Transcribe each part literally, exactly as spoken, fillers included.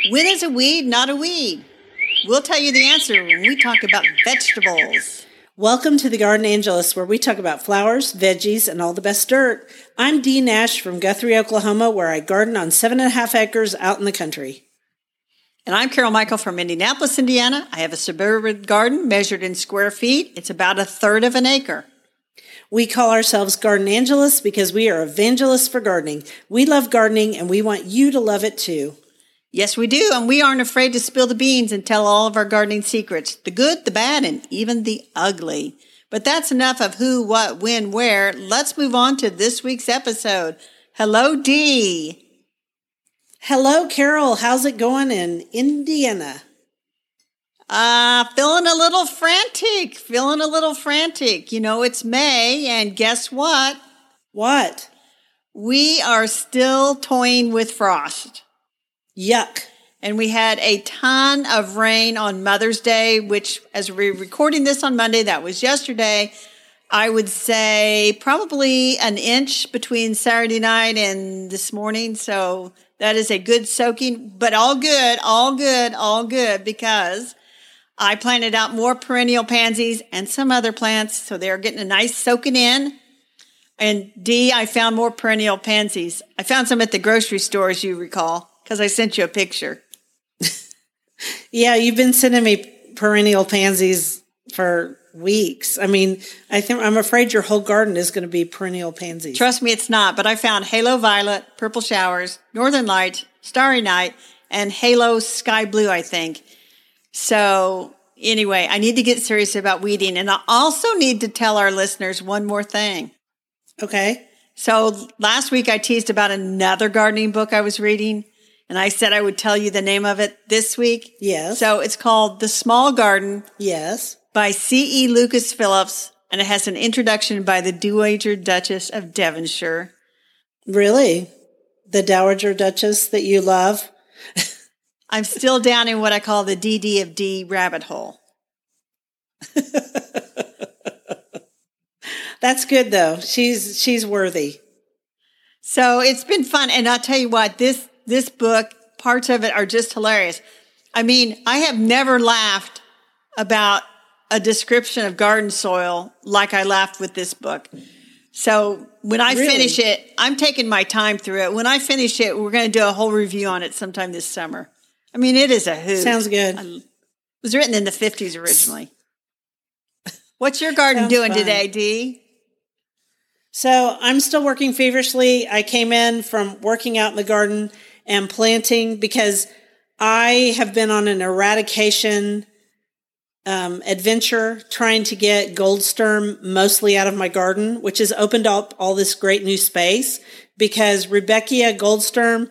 When is a weed not a weed? We'll tell you the answer when we talk about vegetables. Welcome to the Garden Angelist, where we talk about flowers, veggies, and all the best dirt. I'm Dee Nash from Guthrie, Oklahoma, where I garden on seven and a half acres out in the country. And I'm Carol Michael from Indianapolis, Indiana. I have a suburban garden measured in square feet. It's about a third of an acre. We call ourselves Garden Angelists because we are evangelists for gardening. We love gardening, and we want you to love it too. Yes, we do, and we aren't afraid to spill the beans and tell all of our gardening secrets, the good, the bad, and even the ugly. But that's enough of who, what, when, where. Let's move on to this week's episode. Hello, Dee. Hello, Carol. How's it going in Indiana? Uh, feeling a little frantic, feeling a little frantic. You know, it's May, and guess what? What? We are still toying with frost. Yuck. And we had a ton of rain on Mother's Day, which as we're recording this on Monday, that was yesterday, I would say probably an inch between Saturday night and this morning. So that is a good soaking, but all good, all good, all good, because I planted out more perennial pansies and some other plants. So they're getting a nice soaking in. And Dee, I found more perennial pansies. I found some at the grocery store, as you recall, because I sent you a picture. Yeah, you've been sending me perennial pansies for weeks. I mean, I think I'm afraid your whole garden is going to be perennial pansies. Trust me, it's not. But I found Halo Violet, Purple Showers, Northern Light, Starry Night, and Halo Sky Blue, I think. So anyway, I need to get serious about weeding. And I also need to tell our listeners one more thing. Okay. So last week I teased about another gardening book I was reading. And I said I would tell you the name of it this week. Yes. So it's called The Small Garden. Yes. By C E Lucas Phillips. And it has an introduction by the Dowager Duchess of Devonshire. Really? The Dowager Duchess that you love? I'm still down in what I call the D D of D rabbit hole. That's good, though. She's she's worthy. So it's been fun. And I'll tell you what, this This book, parts of it are just hilarious. I mean, I have never laughed about a description of garden soil like I laughed with this book. So when I Really? finish it, I'm taking my time through it. When I finish it, we're going to do a whole review on it sometime this summer. I mean, it is a hoot. Sounds good. It was written in the fifties originally. What's your garden Sounds doing fun. today, Dee? So I'm still working feverishly. I came in from working out in the garden and planting because I have been on an eradication um, adventure trying to get gold sturm mostly out of my garden, which has opened up all this great new space because Rudbeckia gold sturm,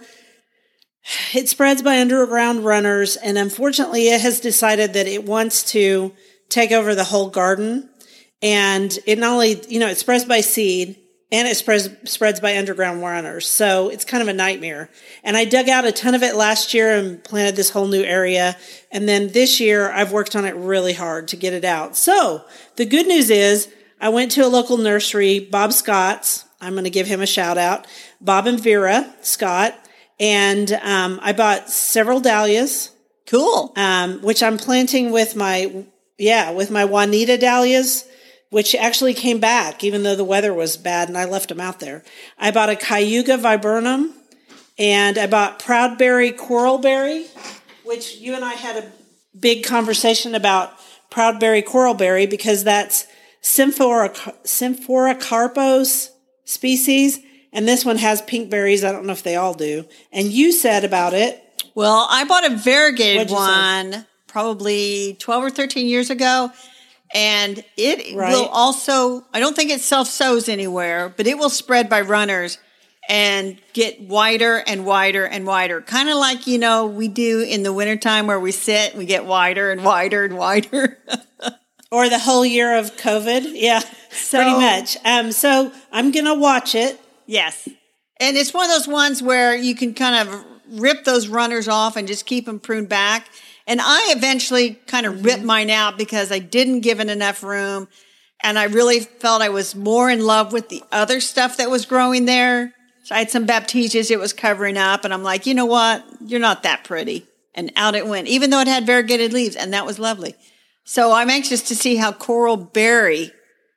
it spreads by underground runners. And unfortunately, it has decided that it wants to take over the whole garden. And it not only, you know, it spreads by seed, and it spreads spreads by underground runners. So it's kind of a nightmare. And I dug out a ton of it last year and planted this whole new area. And then this year, I've worked on it really hard to get it out. So the good news is I went to a local nursery, Bob Scott's. I'm going to give him a shout out. Bob and Vera Scott. And um, I bought several dahlias. Cool. Um, which I'm planting with my, yeah, with my Juanita dahlias, which actually came back, even though the weather was bad and I left them out there. I bought a Cayuga viburnum, and I bought Proudberry coralberry, which you and I had a big conversation about Proudberry coralberry because that's Symphora, Symphoricarpos species, and this one has pink berries. I don't know if they all do. And you said about it. Well, I bought a variegated What'd you say? one probably twelve or thirteen years ago. And it Right. will also, I don't think it self-sows anywhere, but it will spread by runners and get wider and wider and wider. Kind of like, you know, we do in the wintertime where we sit, we get wider and wider and wider. Or the whole year of COVID. Yeah, So- pretty much. Um, so I'm going to watch it. Yes. And it's one of those ones where you can kind of rip those runners off and just keep them pruned back. And I eventually kind of ripped mine out because I didn't give it enough room. And I really felt I was more in love with the other stuff that was growing there. So I had some baptisias it was covering up. And I'm like, you know what? You're not that pretty. and out it went, even though it had variegated leaves, and that was lovely. So I'm anxious to see how coral berry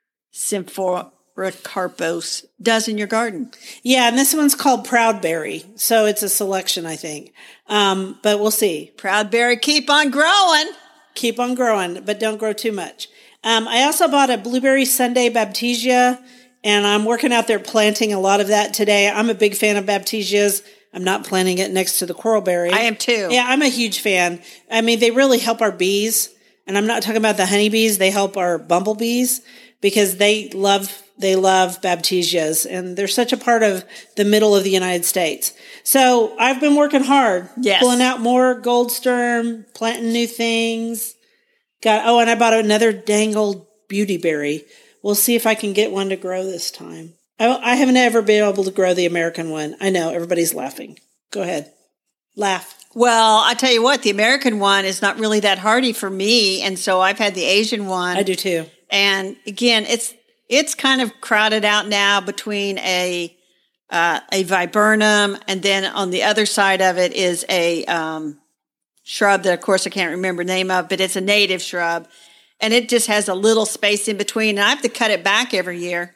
Symphoricarpos does in your garden. Yeah, and this one's called Proudberry, so it's a selection, I think. Um, but we'll see. Proudberry, keep on growing. Keep on growing, but don't grow too much. Um, I also bought a blueberry Sunday Baptisia, and I'm working out there planting a lot of that today. I'm a big fan of Baptisias. I'm not planting it next to the coralberry. I am too. Yeah, I'm a huge fan. I mean, they really help our bees, and I'm not talking about the honeybees. They help our bumblebees because they love they love Baptisias, and they're such a part of the middle of the United States. So I've been working hard, yes. pulling out more gold sturm, planting new things. Got oh, and I bought another dang old beautyberry. We'll see if I can get one to grow this time. I, I haven't ever been able to grow the American one. I know, everybody's laughing. Go ahead. Laugh. Well, I tell you what, the American one is not really that hardy for me, and so I've had the Asian one. I do too. And again, it's it's kind of crowded out now between a uh, a viburnum, and then on the other side of it is a um, shrub that, of course, I can't remember the name of, but it's a native shrub. And it just has a little space in between. And I have to cut it back every year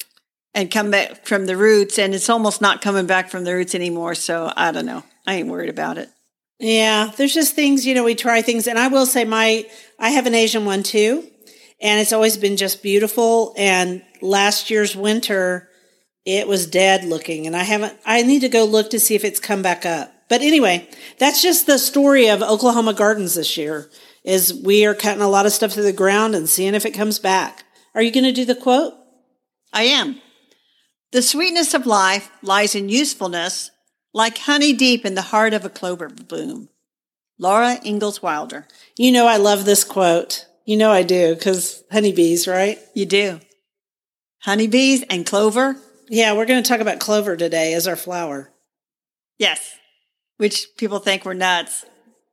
and come back from the roots. And it's almost not coming back from the roots anymore. So I don't know. I ain't worried about it. Yeah, there's just things, you know, we try things. And I will say my, I have an Asian one too. And it's always been just beautiful. And last year's winter, it was dead looking. And I haven't, I need to go look to see if it's come back up. But anyway, that's just the story of Oklahoma Gardens this year. Is we are cutting a lot of stuff to the ground and seeing if it comes back. Are you going to do the quote? I am. The sweetness of life lies in usefulness, like honey deep in the heart of a clover bloom. Laura Ingalls Wilder. You know I love this quote. You know I do, because honeybees, right? You do. Honeybees and clover? Yeah, we're going to talk about clover today as our flower. Yes, which people think we're nuts.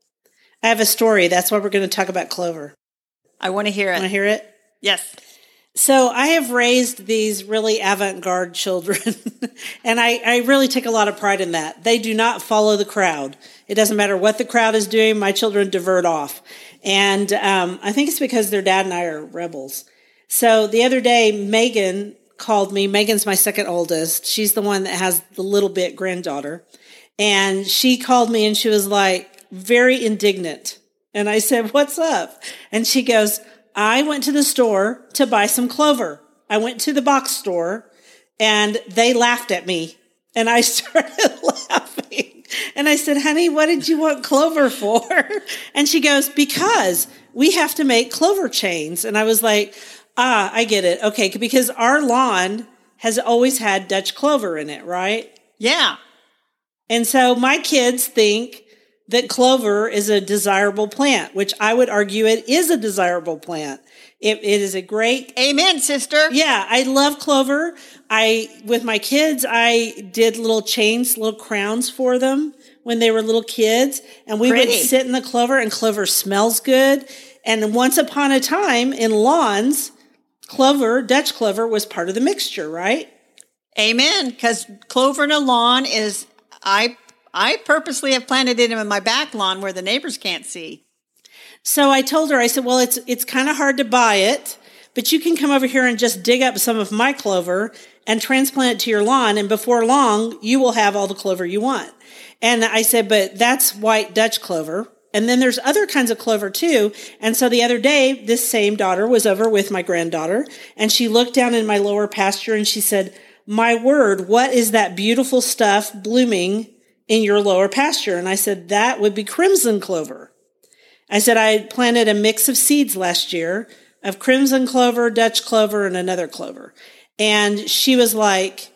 I have a story. That's why we're going to talk about clover. I want to hear it. Want to hear it? Yes. So I have raised these really avant-garde children, and I, I really take a lot of pride in that. They do not follow the crowd. It doesn't matter what the crowd is doing. My children divert off. And um, I think it's because their dad and I are rebels. So the other day, Megan called me. Megan's my second oldest. She's the one that has the little bit granddaughter. And she called me, and she was like, very indignant. And I said, what's up? And she goes, I went to the store to buy some clover. I went to the box store and they laughed at me. And I started laughing. And I said, honey, what did you want clover for? And she goes, because we have to make clover chains. And I was like, ah, I get it. Okay, because our lawn has always had Dutch clover in it, right? Yeah. And so my kids think that clover is a desirable plant, which I would argue it is a desirable plant. It, it is a great... Amen, sister. Yeah, I love clover. I, with my kids, I did little chains, little crowns for them when they were little kids. And we Pretty. would sit in the clover, and clover smells good. And once upon a time in lawns, clover, Dutch clover, was part of the mixture, right? Amen, because clover in a lawn is... I I purposely have planted it in my back lawn where the neighbors can't see. So I told her, I said, well, it's it's kind of hard to buy it, but you can come over here and just dig up some of my clover and transplant it to your lawn, and before long, you will have all the clover you want. And I said, but that's white Dutch clover. And then there's other kinds of clover too. And so the other day, this same daughter was over with my granddaughter, and she looked down in my lower pasture and she said, my word, what is that beautiful stuff blooming in your lower pasture? And I said, that would be crimson clover. I said, I planted a mix of seeds last year of crimson clover, Dutch clover, and another clover. And she was like,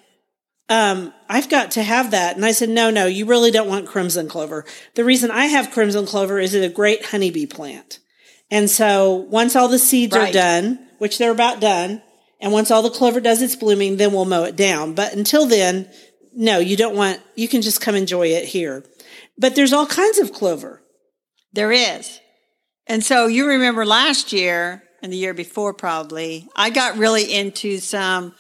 um, I've got to have that. And I said, no, no, you really don't want crimson clover. The reason I have crimson clover is it's a great honeybee plant. And so once all the seeds right. are done, which they're about done, and once all the clover does its blooming, then we'll mow it down. But until then, no, you don't want, you can just come enjoy it here. But there's all kinds of clover. There is. And so you remember last year, and the year before probably, I got really into some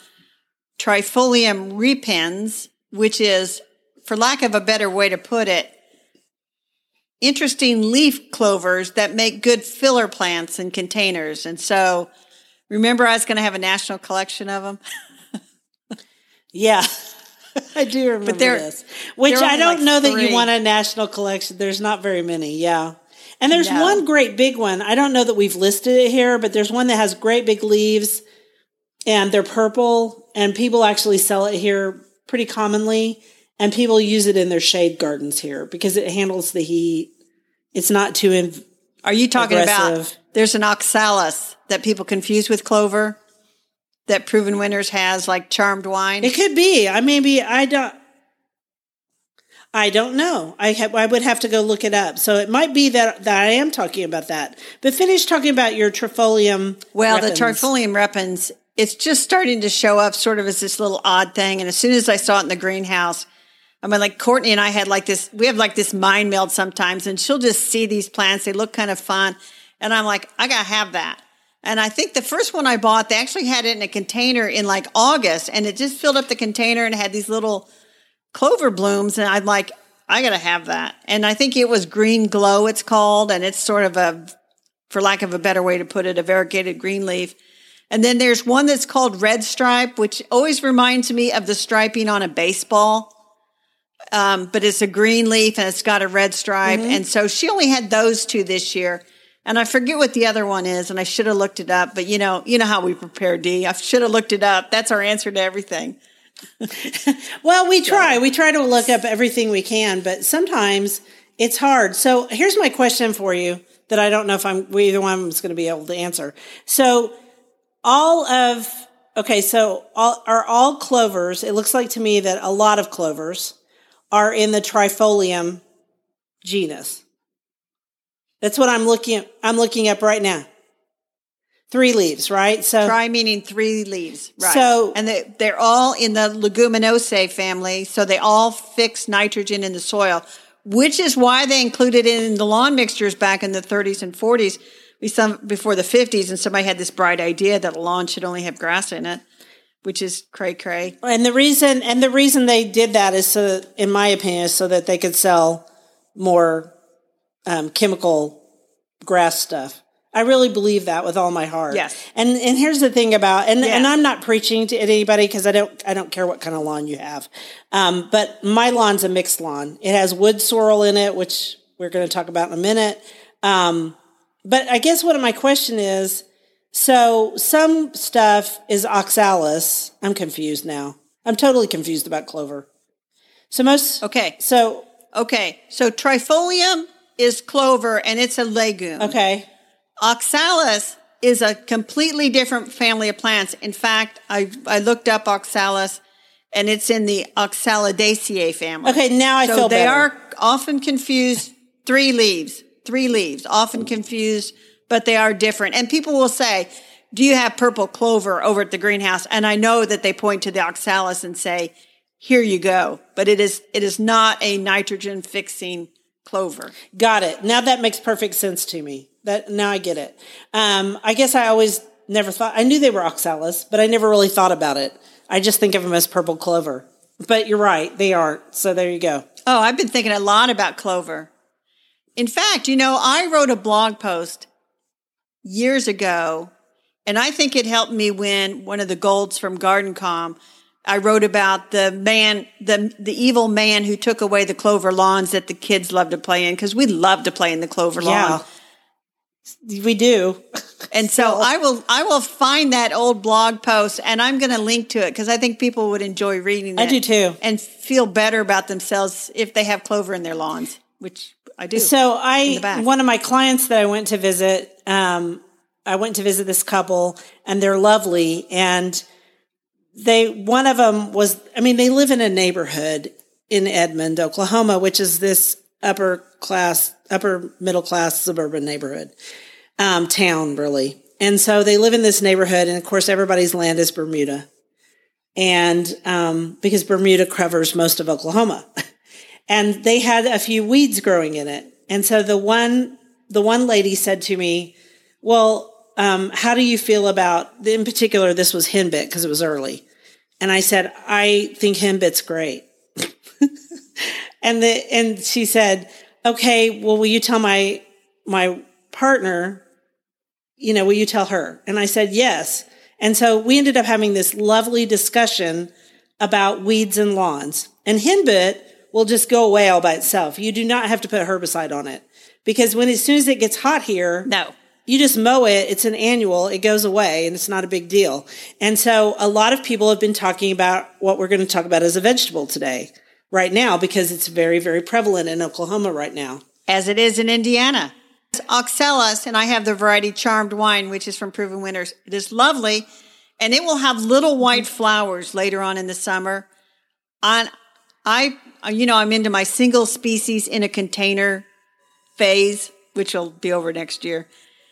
Trifolium repens, which is, for lack of a better way to put it, interesting leaf clovers that make good filler plants in containers. And so remember I was going to have a national collection of them? Yeah, I do remember but they're, this. Which I don't like know three. that you want a national collection. There's not very many, yeah. And there's no. one great big one. I don't know that we've listed it here, but there's one that has great big leaves, and they're purple, and people actually sell it here pretty commonly, and people use it in their shade gardens here because it handles the heat. It's not too inv- Are you talking aggressive. about, there's an oxalis that people confuse with clover that Proven Winners has, like Charmed Wine? It could be. I maybe, I don't, I don't know. I ha- I would have to go look it up. So it might be that, that I am talking about that. But finish talking about your Trifolium Well, repens. the Trifolium repens, it's just starting to show up sort of as this little odd thing. And as soon as I saw it in the greenhouse, I mean, like Courtney and I had like this, we have like this mind meld sometimes, and she'll just see these plants. They look kind of fun. And I'm like, I got to have that. And I think the first one I bought, they actually had it in a container in like August, and it just filled up the container and had these little clover blooms. And I'm like, I got to have that. And I think it was Green Glow, it's called. And it's sort of a, for lack of a better way to put it, a variegated green leaf. And then there's one that's called Red Stripe, which always reminds me of the striping on a baseball. Um, but it's a green leaf and it's got a red stripe. Mm-hmm. And so she only had those two this year. And I forget what the other one is, and I should have looked it up. But you know, you know how we prepare, Dee. I should have looked it up. That's our answer to everything. Well, we try. We try to look up everything we can, but sometimes it's hard. So here's my question for you that I don't know if I'm either one of them is going to be able to answer. So all of okay, so all are all clovers. It looks like to me that a lot of clovers are in the Trifolium genus. That's what I'm looking at. I'm looking up right now. Three leaves, right? So Tri meaning three leaves, right? So and they, they're all in the Leguminosae family, so they all fix nitrogen in the soil, which is why they included it in the lawn mixtures back in the thirties and forties. We some before the fifties, and somebody had this bright idea that a lawn should only have grass in it, which is cray cray. And the reason and the reason they did that is so, that, in my opinion, is so that they could sell more um, chemical grass stuff. I really believe that with all my heart. Yes. And and here's the thing about and, yes. and I'm not preaching to anybody because I don't I don't care what kind of lawn you have. Um, but my lawn's a mixed lawn. It has wood sorrel in it, which we're going to talk about in a minute. Um, but I guess what my question is, so some stuff is oxalis. I'm confused now. I'm totally confused about clover. So most Okay. So Okay. So Trifolium is clover and it's a legume. okay. Oxalis is a completely different family of plants. In fact, I I looked up oxalis, and it's in the Oxalidaceae family. Okay, now I so feel they better. are often confused. Three leaves, three leaves, often confused, but they are different. And people will say, "Do you have purple clover over at the greenhouse?" And I know that they point to the oxalis and say, "Here you go." But it is it is not a nitrogen fixing clover. Got it. Now that makes perfect sense to me. That now I get it. Um, I guess I always never thought, I knew they were oxalis, but I never really thought about it. I just think of them as purple clover. But you're right, they aren't. So there you go. Oh, I've been thinking a lot about clover. In fact, you know, I wrote a blog post years ago, and I think it helped me win one of the golds from GardenCom. I wrote about the man, the the evil man who took away the clover lawns that the kids love to play in, because we love to play in the clover Yeah. lawn. We do. And so I will I will find that old blog post, and I'm going to link to it because I think people would enjoy reading it. I do too. And feel better about themselves if they have clover in their lawns, which I do. So I, in the back. one of my clients that I went to visit, um, I went to visit this couple, and they're lovely. And they, one of them was, I mean, they live in a neighborhood in Edmond, Oklahoma, which is this upper class, upper middle class suburban neighborhood, um, town really. And so they live in this neighborhood, and of course everybody's land is Bermuda. And, um, because Bermuda covers most of Oklahoma. And they had a few weeds growing in it. And so the one, the one lady said to me, well, um, how do you feel about, in particular, this was henbit because it was early. And I said, I think henbit's great. And the, and she said, okay, well, will you tell my, my partner, you know, will you tell her? And I said, yes. And so we ended up having this lovely discussion about weeds and lawns. And henbit will just go away all by itself. You do not have to put herbicide on it because when as soon as it gets hot here, no, you just mow it. It's an annual. It goes away and it's not a big deal. And so a lot of people have been talking about what we're going to talk about as a vegetable today, right now, because it's very, very prevalent in Oklahoma right now. As it is in Indiana. Oxalis, and I have the variety Charmed Wine, which is from Proven Winners. It is lovely, and it will have little white flowers later on in the summer. On, I, you know, I'm into my single species in a container phase, which will be over next year.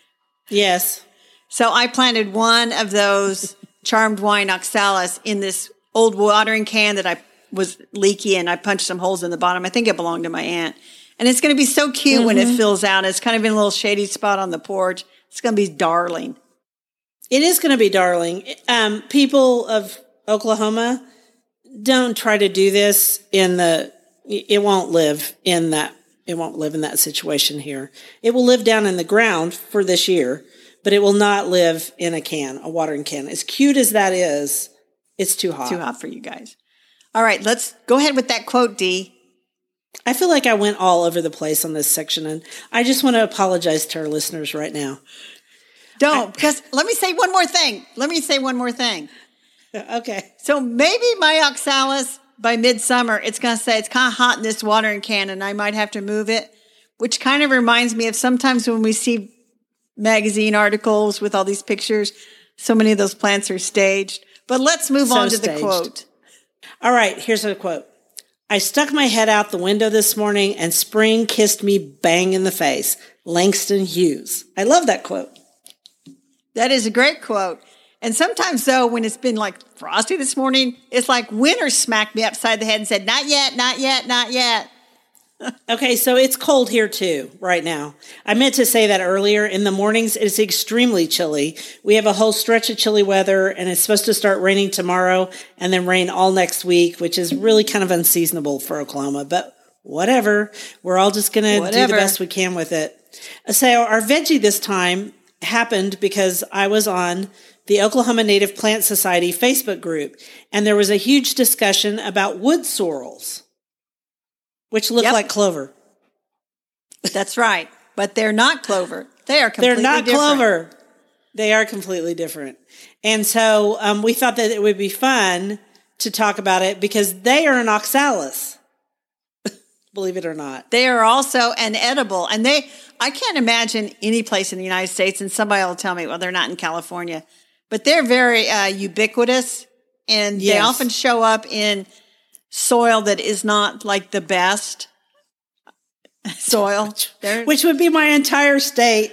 Yes. So I planted one of those Charmed Wine Oxalis in this old watering can that I was leaky, and I punched some holes in the bottom. I think it belonged to my aunt. And it's going to be so cute mm-hmm. when it fills out. It's kind of in a little shady spot on the porch. It's going to be darling. It is going to be darling. Um, people of Oklahoma, don't try to do this in the, it won't live in that, it won't live in that situation here. It will live down in the ground for this year, but it will not live in a can, a watering can. As cute as that is, it's too hot. Too hot for you guys. All right, let's go ahead with that quote, Dee. I feel like I went all over the place on this section, and I just want to apologize to our listeners right now. Don't, I, because let me say one more thing. Let me say one more thing. Okay. So maybe my oxalis, by midsummer, it's going to say it's kind of hot in this watering can, and I might have to move it, which kind of reminds me of sometimes when we see magazine articles with all these pictures, so many of those plants are staged. But let's move so on to staged. the quote. All right, here's a quote. I stuck my head out the window this morning and spring kissed me bang in the face. Langston Hughes. I love that quote. That is a great quote. And sometimes, though, when it's been like frosty this morning, it's like winter smacked me upside the head and said, not yet, not yet, not yet. Okay, so it's cold here too right now. I meant to say that earlier. In the mornings, it's extremely chilly. We have a whole stretch of chilly weather, and it's supposed to start raining tomorrow and then rain all next week, which is really kind of unseasonable for Oklahoma. But whatever. We're all just going to do the best we can with it. So our veggie this time happened because I was on the Oklahoma Native Plant Society Facebook group, and there was a huge discussion about wood sorrels, which look yep. like clover. That's right. But they're not clover. They are completely They're not different. clover. They are completely different. And so um, we thought that it would be fun to talk about it because they are an oxalis. Believe it or not. They are also an edible. And they, I can't imagine any place in the United States, and somebody will tell me, well, they're not in California. But they're very uh, ubiquitous, and yes. they often show up in soil that is not like the best soil. They're, Which would be my entire state.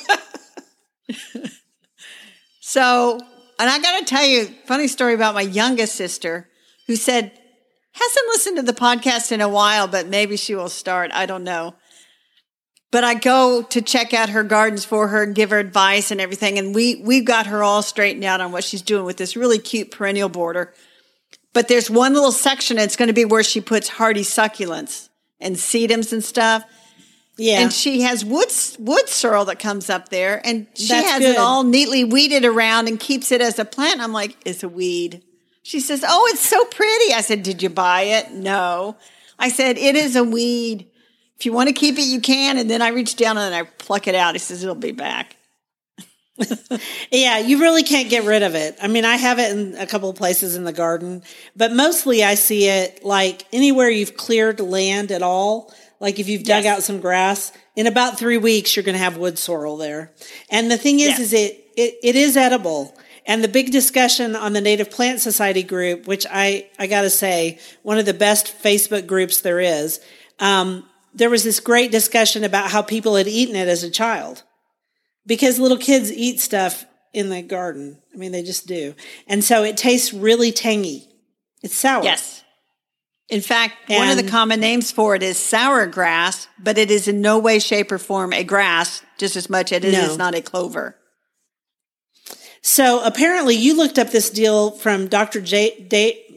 So, and I got to tell you, funny story about my youngest sister who said, hasn't listened to the podcast in a while, but maybe she will start. I don't know. But I go to check out her gardens for her and give her advice and everything. And we, we've got her all straightened out on what she's doing with this really cute perennial border. But there's one little section, it's going to be where she puts hardy succulents and sedums and stuff. Yeah. And she has wood, wood sorrel that comes up there, and she That's has good. it all neatly weeded around and keeps it as a plant. I'm like, it's a weed. She says, oh, it's so pretty. I said, did you buy it? No. I said, it is a weed. If you want to keep it, you can. And then I reach down and I pluck it out. He says, it'll be back. Yeah, you really can't get rid of it. I mean, I have it in a couple of places in the garden, but mostly I see it like anywhere you've cleared land at all. Like if you've dug yes. out some grass, in about three weeks, you're going to have wood sorrel there. And the thing is, yes. is it, it, it is edible. And the big discussion on the Native Plant Society group, which I, I got to say, one of the best Facebook groups there is, um, there was this great discussion about how people had eaten it as a child. Because little kids eat stuff in the garden. I mean, they just do. And so it tastes really tangy. It's sour. Yes. In fact, and, one of the common names for it is sour grass, but it is in no way, shape, or form a grass, just as much as it no. is not a clover. So apparently you looked up this deal from Doctor J. Day,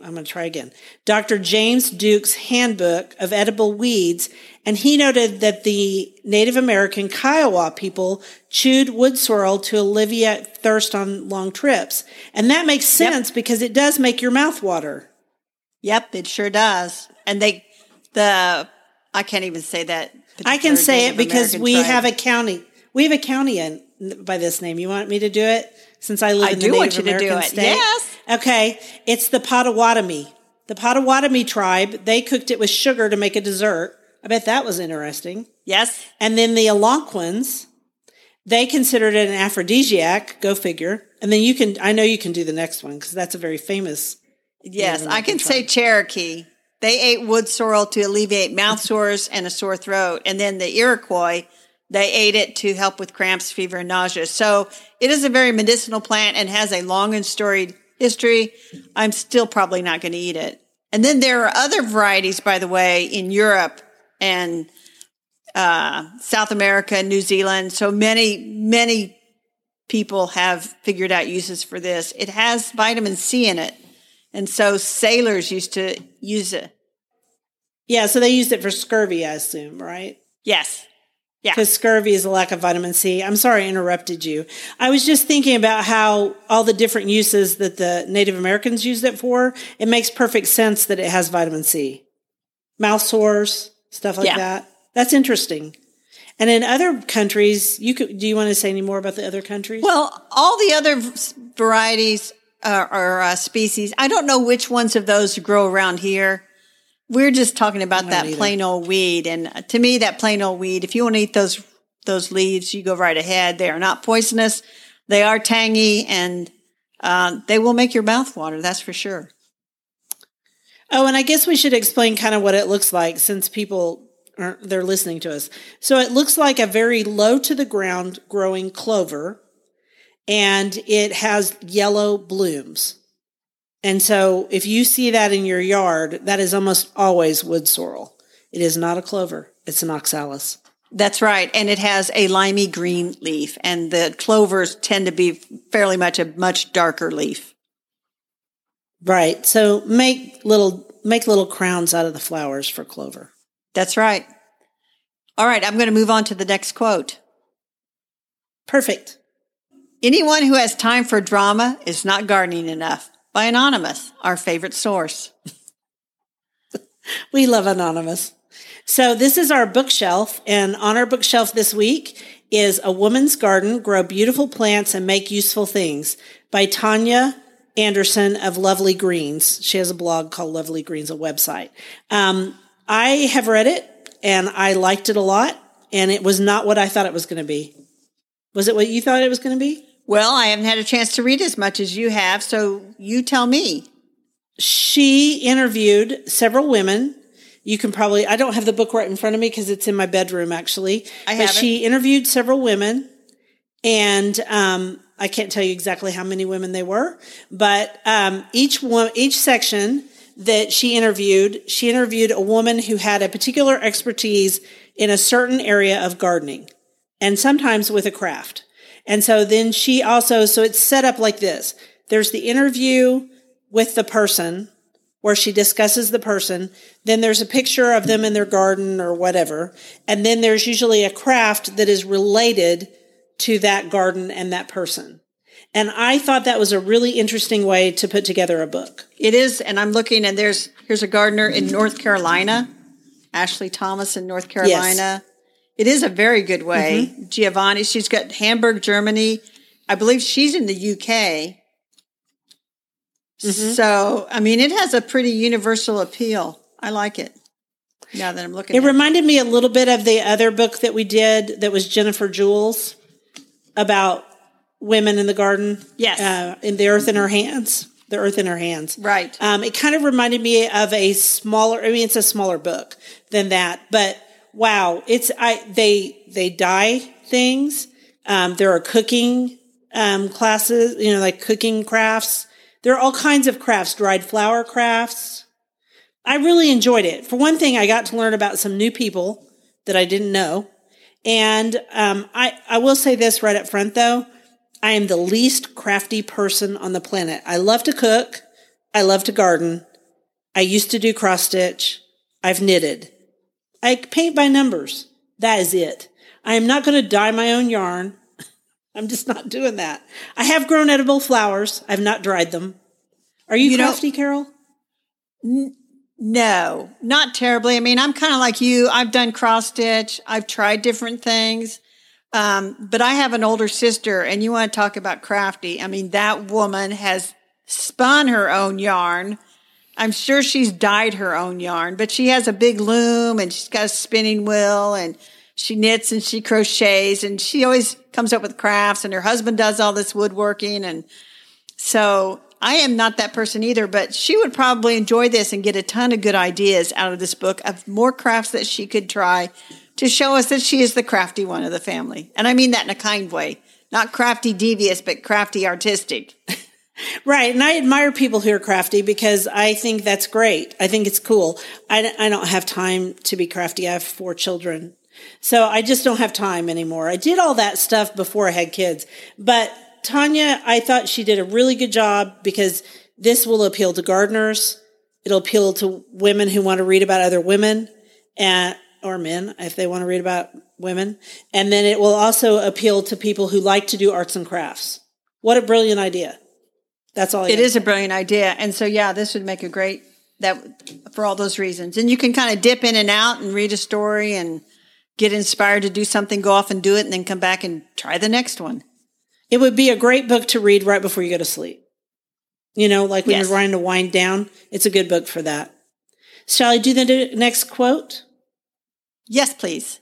I'm going to try again. Doctor James Duke's Handbook of Edible Weeds, and he noted that the Native American Kiowa people chewed wood sorrel to alleviate thirst on long trips. And that makes sense yep. because it does make your mouth water. Yep, it sure does. And they, the, I can't even say that. I can say Native it because American we tribe. have a county. We have a county in, by this name. You want me to do it? Since I live I in do the want Native you to American do it. state. Yes. Okay. It's the Potawatomi. The Potawatomi tribe, they cooked it with sugar to make a dessert. I bet that was interesting. Yes. And then the Algonquins, they considered it an aphrodisiac. Go figure. And then you can, I know you can do the next one because that's a very famous. Yes, I can tribe. say Cherokee. They ate wood sorrel to alleviate mouth sores and a sore throat. And then the Iroquois, they ate it to help with cramps, fever, and nausea. So it is a very medicinal plant and has a long and storied history. I'm still probably not going to eat it. And then there are other varieties, by the way, in Europe and uh, South America and New Zealand. So many, many people have figured out uses for this. It has vitamin C in it. And so sailors used to use it. Yeah, so they used it for scurvy, I assume, right? Yes. Yeah. Because scurvy is a lack of vitamin C. I'm sorry I interrupted you. I was just thinking about how all the different uses that the Native Americans used it for. It makes perfect sense that it has vitamin C. Mouth sores, stuff like yeah. that. That's interesting. And in other countries, you could, do you want to say any more about the other countries? Well, all the other varieties uh, or uh, species, I don't know which ones of those grow around here. We're just talking about that either. plain old weed. And to me, that plain old weed, if you want to eat those those leaves, you go right ahead. They are not poisonous. They are tangy, and uh, they will make your mouth water. That's for sure. Oh, and I guess we should explain kind of what it looks like since people are they're listening to us. So it looks like a very low to the ground growing clover, and it has yellow blooms. And so if you see that in your yard, that is almost always wood sorrel. It is not a clover. It's an oxalis. That's right. And it has a limey green leaf. And the clovers tend to be fairly much a much darker leaf. Right. So make little make little crowns out of the flowers for clover. That's right. All right. I'm going to move on to the next quote. Perfect. Anyone who has time for drama is not gardening enough. By Anonymous, our favorite source. We love Anonymous. So this is our bookshelf, and on our bookshelf this week is A Woman's Garden, Grow Beautiful Plants and Make Useful Things by Tanya Anderson of Lovely Greens. She has a blog called Lovely Greens, a website. Um, I have read it, and I liked it a lot, and it was not what I thought it was going to be. Was it what you thought it was going to be? Well, I haven't had a chance to read as much as you have, so you tell me. She interviewed several women. You can probably, I don't have the book right in front of me because it's in my bedroom, actually. I have But she interviewed several women, and um, I can't tell you exactly how many women they were, but um, each one, each section that she interviewed, she interviewed a woman who had a particular expertise in a certain area of gardening, and sometimes with a craft. And so then she also, so it's set up like this. There's the interview with the person where she discusses the person. Then there's a picture of them in their garden or whatever. And then there's usually a craft that is related to that garden and that person. And I thought that was a really interesting way to put together a book. It is. And I'm looking, and there's, here's a gardener in North Carolina, Ashley Thomas in North Carolina. Yes. It is a very good way. Mm-hmm. Giovanni, she's got Hamburg, Germany. I believe she's in the U K. Mm-hmm. So, I mean, it has a pretty universal appeal. I like it now that I'm looking it at it. It reminded me a little bit of the other book that we did that was Jennifer Jules about women in the garden. Yes. Uh, in the earth in her hands. The earth in her hands. Right. Um, it kind of reminded me of a smaller, I mean, it's a smaller book than that, but wow, it's I they they dye things. Um, there are cooking um, classes, you know, like cooking crafts. There are all kinds of crafts, dried flower crafts. I really enjoyed it. For one thing, I got to learn about some new people that I didn't know. And um, I I will say this right up front, though, I am the least crafty person on the planet. I love to cook. I love to garden. I used to do cross stitch. I've knitted. I paint by numbers. That is it. I am not going to dye my own yarn. I'm just not doing that. I have grown edible flowers. I've not dried them. Are you, you crafty, know, Carol? N- no, not terribly. I mean, I'm kind of like you. I've done cross stitch. I've tried different things. Um, but I have an older sister, and you want to talk about crafty. I mean, that woman has spun her own yarn. I'm sure she's dyed her own yarn, but she has a big loom, and she's got a spinning wheel, and she knits and she crochets, and she always comes up with crafts, and her husband does all this woodworking. And so I am not that person either, but she would probably enjoy this and get a ton of good ideas out of this book of more crafts that she could try to show us that she is the crafty one of the family. And I mean that in a kind way, not crafty devious, but crafty artistic. Right. And I admire people who are crafty because I think that's great. I think it's cool. I, I don't have time to be crafty. I have four children. So I just don't have time anymore. I did all that stuff before I had kids. But Tanya, I thought she did a really good job because this will appeal to gardeners. It'll appeal to women who want to read about other women and, or men if they want to read about women. And then it will also appeal to people who like to do arts and crafts. What a brilliant idea. That's all I It is a brilliant idea. And so, yeah, this would make a great, that for all those reasons. And you can kind of dip in and out and read a story and get inspired to do something, go off and do it, and then come back and try the next one. It would be a great book to read right before you go to sleep. You know, like when yes. you're trying to wind down. It's a good book for that. Shall I do the next quote? Yes, please.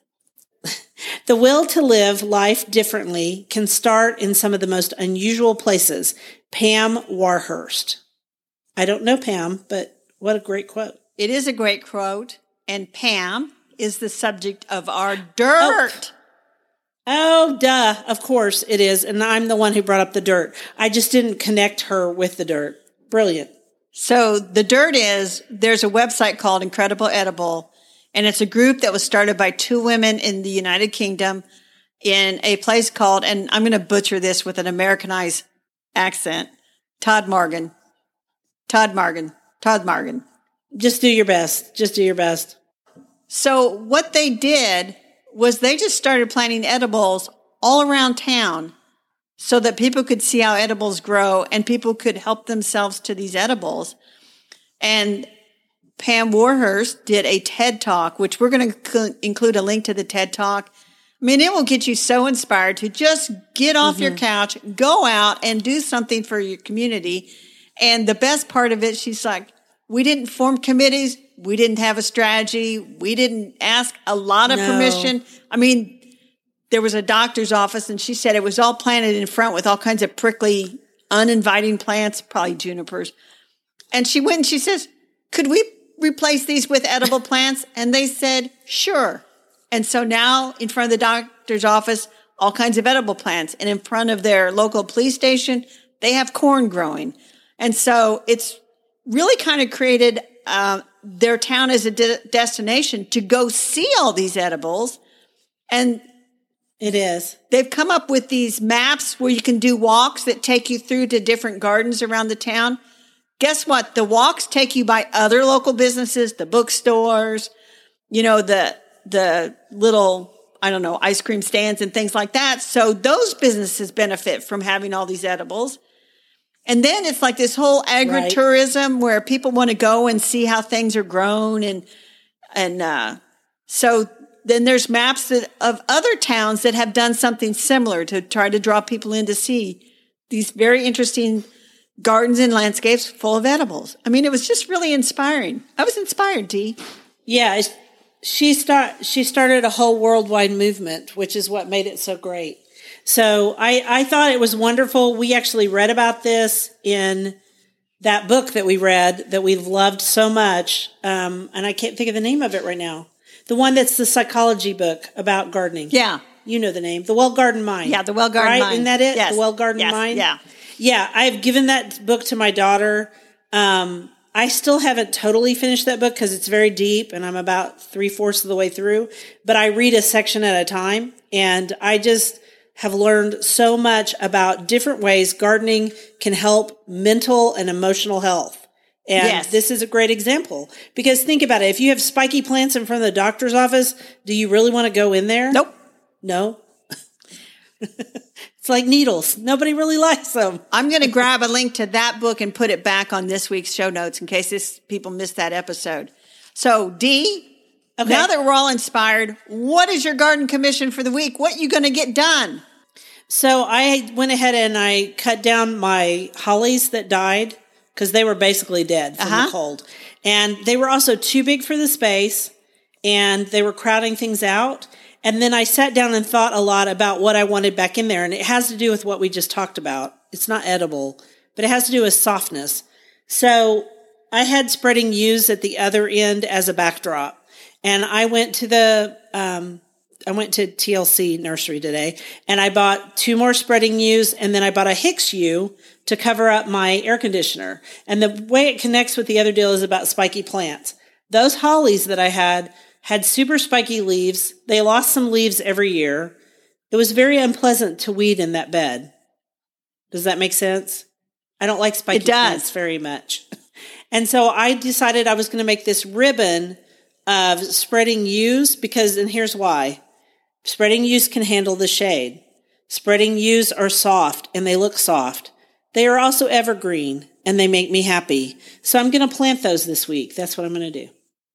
The will to live life differently can start in some of the most unusual places. Pam Warhurst. I don't know Pam, but what a great quote. It is a great quote. And Pam is the subject of our dirt. Oh. oh, duh. Of course it is. And I'm the one who brought up the dirt. I just didn't connect her with the dirt. Brilliant. So the dirt is, there's a website called Incredible Edible, and it's a group that was started by two women in the United Kingdom in a place called, and I'm going to butcher this with an Americanized accent, Todd Morgan. Todd Morgan. Todd Morgan. Just do your best. Just do your best. So what they did was they just started planting edibles all around town so that people could see how edibles grow and people could help themselves to these edibles. And Pam Warhurst did a TED Talk, which we're going to include a link to the TED Talk. I mean, it will get you so inspired to just get off mm-hmm. your couch, go out and do something for your community. And the best part of it, she's like, we didn't form committees. We didn't have a strategy. We didn't ask a lot of no. permission. I mean, there was a doctor's office and she said it was all planted in front with all kinds of prickly, uninviting plants, probably junipers. And she went and she says, could we replace these with edible plants? And they said, sure. And so now in front of the doctor's office, all kinds of edible plants. And in front of their local police station, they have corn growing. And so it's really kind of created uh, their town as a de- destination to go see all these edibles. And it is. They've come up with these maps where you can do walks that take you through to different gardens around the town. Guess what? The walks take you by other local businesses, the bookstores, you know, the the little, I don't know, ice cream stands and things like that. So those businesses benefit from having all these edibles. And then it's like this whole agritourism right. where people want to go and see how things are grown. And, and, uh, so then there's maps that, of other towns that have done something similar to try to draw people in to see these very interesting gardens and landscapes full of edibles. I mean, it was just really inspiring. I was inspired, Dee. Yeah. She start, she started a whole worldwide movement, which is what made it so great. So I, I thought it was wonderful. We actually read about this in that book that we read that we've loved so much. Um, and I can't think of the name of it right now. The one that's the psychology book about gardening. Yeah. You know the name. The Well-Gardened Mind. Yeah, The Well-Gardened right? Mind. Isn't that it? Yes. The Well-Gardened yes. Mind? Yeah. Yeah, I've given that book to my daughter. Um, I still haven't totally finished that book because it's very deep and I'm about three-fourths of the way through. But I read a section at a time. And I just have learned so much about different ways gardening can help mental and emotional health. And yes. this is a great example because think about it. If you have spiky plants in front of the doctor's office, do you really want to go in there? Nope. No. It's like needles. Nobody really likes them. I'm going to grab a link to that book and put it back on this week's show notes in case this people missed that episode. So, Dee, okay. Now that we're all inspired, what is your garden commission for the week? What are you going to get done? So I went ahead and I cut down my hollies that died because they were basically dead from uh-huh. the cold. And they were also too big for the space and they were crowding things out. And then I sat down and thought a lot about what I wanted back in there. And it has to do with what we just talked about. It's not edible, but it has to do with softness. So I had spreading yews at the other end as a backdrop. And I went to the, um, I went to T L C Nursery today and I bought two more spreading yews and then I bought a Hicks yew to cover up my air conditioner. And the way it connects with the other deal is about spiky plants. Those hollies that I had had super spiky leaves. They lost some leaves every year. It was very unpleasant to weed in that bed. Does that make sense? I don't like spiky plants very much. And so I decided I was going to make this ribbon of spreading yews because, and here's why. Spreading yews can handle the shade. Spreading yews are soft and they look soft. They are also evergreen and they make me happy. So I'm going to plant those this week. That's what I'm going to do.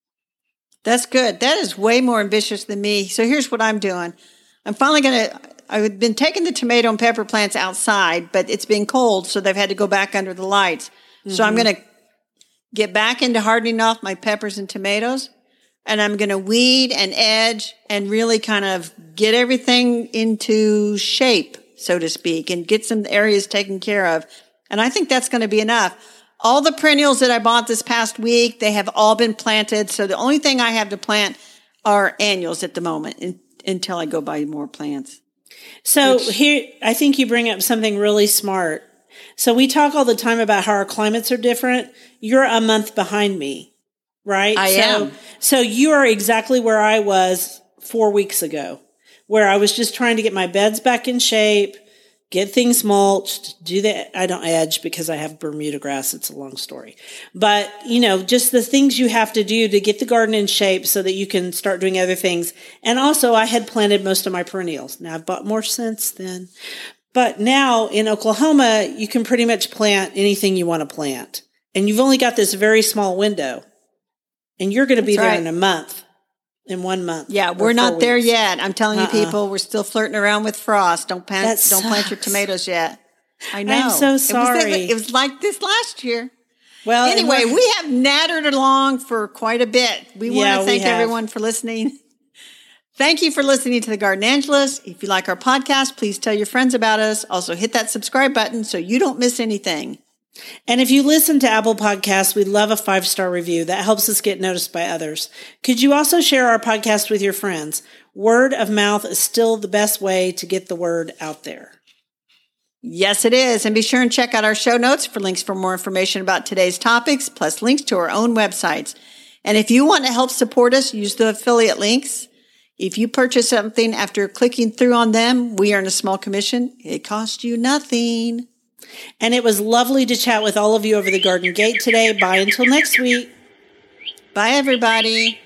That's good. That is way more ambitious than me. So here's what I'm doing. I'm finally going to, I've been taking the tomato and pepper plants outside, but it's been cold, so they've had to go back under the lights. Mm-hmm. So I'm going to get back into hardening off my peppers and tomatoes, and I'm going to weed and edge and really kind of get everything into shape, so to speak, and get some areas taken care of. And I think that's going to be enough. All the perennials that I bought this past week, they have all been planted. So the only thing I have to plant are annuals at the moment in, until I go buy more plants. So Which, here, I think you bring up something really smart. So we talk all the time about how our climates are different. You're a month behind me, right? I so, am. So you are exactly where I was four weeks ago, where I was just trying to get my beds back in shape, get things mulched, do that. I don't edge because I have Bermuda grass. It's a long story. But, you know, just the things you have to do to get the garden in shape so that you can start doing other things. And also, I had planted most of my perennials. Now, I've bought more since then. But now in Oklahoma, you can pretty much plant anything you want to plant. And you've only got this very small window. And you're going to be That's there right. in a month. In one month. Yeah, we're not there weeks. yet. I'm telling uh-uh. you, people, we're still flirting around with frost. Don't plant, don't plant your tomatoes yet. I know. I'm so sorry. It was, it was like this last year. Well, anyway, we have nattered along for quite a bit. We yeah, want to thank everyone for listening. Thank you for listening to the Garden Angelus. If you like our podcast, please tell your friends about us. Also, hit that subscribe button so you don't miss anything. And if you listen to Apple Podcasts, we'd love a five-star review. That helps us get noticed by others. Could you also share our podcast with your friends? Word of mouth is still the best way to get the word out there. Yes, it is. And be sure and check out our show notes for links for more information about today's topics, plus links to our own websites. And if you want to help support us, use the affiliate links. If you purchase something after clicking through on them, we earn a small commission. It costs you nothing. And it was lovely to chat with all of you over the garden gate today. Bye until next week. Bye, everybody.